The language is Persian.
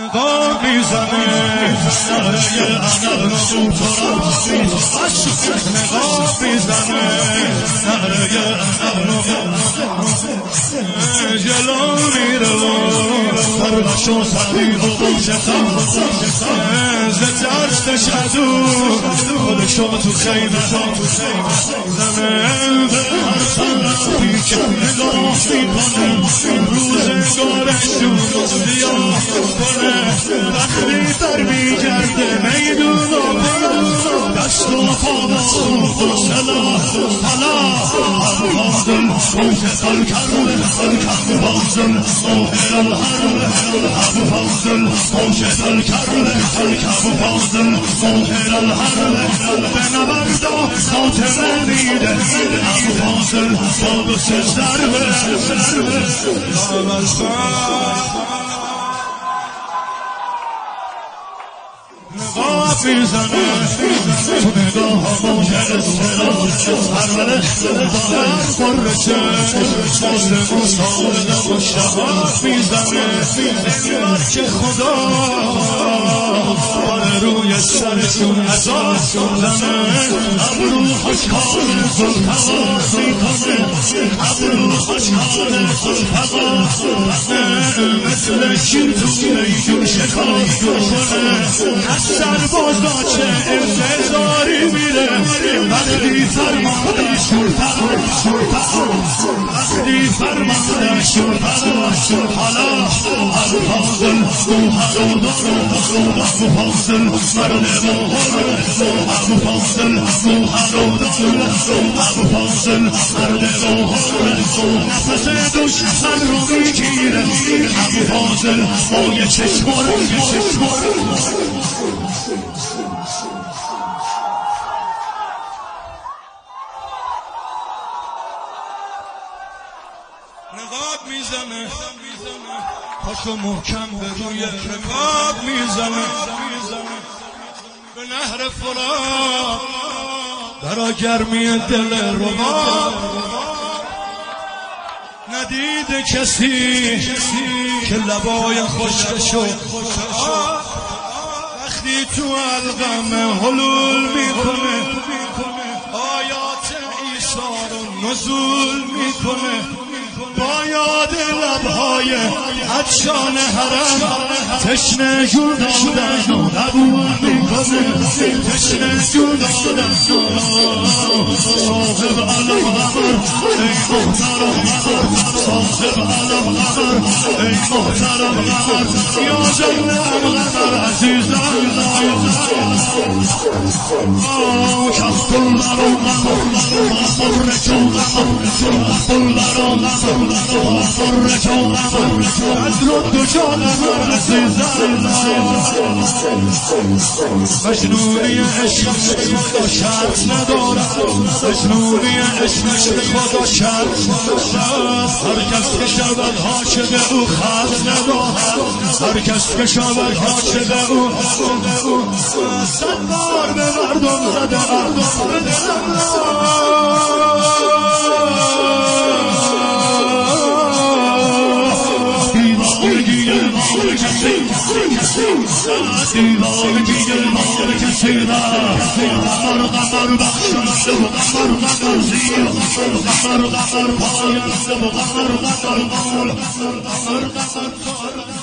نقاب میزنه نهره عقل رو ترابی نقاب میزنه نهره عقل رو جلو میره و سربشو سریع و بوشتم ز ترس تشدو خودشو تو خیمه زمه به هر طرفی که نگاه میکنه روزگارشون سیاه کنه وقتی در میگرده میدون و دست و پا و سلاح الفاظ الموت الكرم الفاظ موهر الحرب الفاظ الموت الكرم الفاظ موهر الحرب به نبردا خاتمه میده الفاظ الفاظ ضربه نقاب میزنه تو نگاه ها موجه استراد هرمله باور قرشه آسمون سالده و شهاب میزنه انگار که خدا باره روی سرشون عذاب زنه ابروهاش کار زلفقار میکنه ابروهاش کار زلفقار مثل شیر تو میدون شکار کنه سربازا چه انتظاری میره وقتی فرمانده وقتی فرمانده حالا الفاظ الموهر و الفاظ المرد الفاظ الموهر و الفاظ المرد نفس دشمن رو میگیره الفاظ الموی چشمار نقاب میزنه پاشو محکم به روی رکاب میزنه به نهر فرات برا گرمی دل رباب ندیده کسی که لبای خشکشو وقتی تو القم حلول میکنه آیات عیسی رو نزول میکنه با یاد لبهای عطشان حرم تشنه جون دادن و قبول میکنه تشنه جون دادن صاحب علم قمر ای محترم قمر صاحب علم قمر ای محترم قمر یا جنم قمر عزیزم کفت البرو قمر فرچو قمر فرچو قمر از رو دو جان قمر عزیزم مجنونی عشق خدا شرط ندارد مجنونی عشق خدا شرط ندارد هر کس که شود عاشق او خلق ندارد هر کس که شود عاشق او صد بار به مردم زده دیوانگی مال کسی را قمر بخشنده و قمر زیر قمر پاینده و قمر قمر